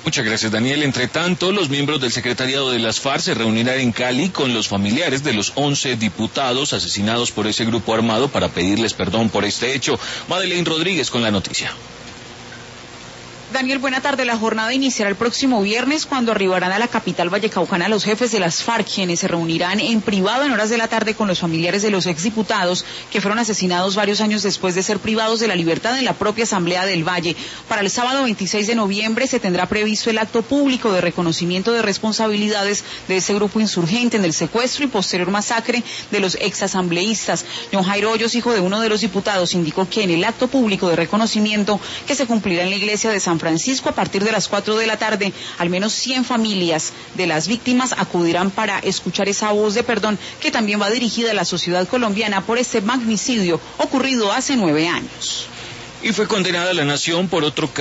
Muchas gracias, Daniel. Entre tanto, los miembros del secretariado de las FARC se reunirán en Cali con los familiares de los 11 diputados asesinados por ese grupo armado para pedirles perdón por este hecho. Madeleine Rodríguez con la noticia. Daniel, buena tarde. La jornada iniciará el próximo viernes cuando arribarán a la capital vallecaucana los jefes de las FARC, quienes se reunirán en privado en horas de la tarde con los familiares de los exdiputados que fueron asesinados varios años después de ser privados de la libertad en la propia Asamblea del Valle. Para el sábado 26 de noviembre se tendrá previsto el acto público de reconocimiento de responsabilidades de ese grupo insurgente en el secuestro y posterior masacre de los exasambleístas. John Jairo Hoyos, hijo de uno de los diputados, indicó que en el acto público de reconocimiento que se cumplirá en la iglesia de San Francisco a partir de las 4 de la tarde, al menos 100 familias de las víctimas acudirán para escuchar esa voz de perdón que también va dirigida a la sociedad colombiana por este magnicidio ocurrido hace 9 años. Y fue condenada la nación por otro caso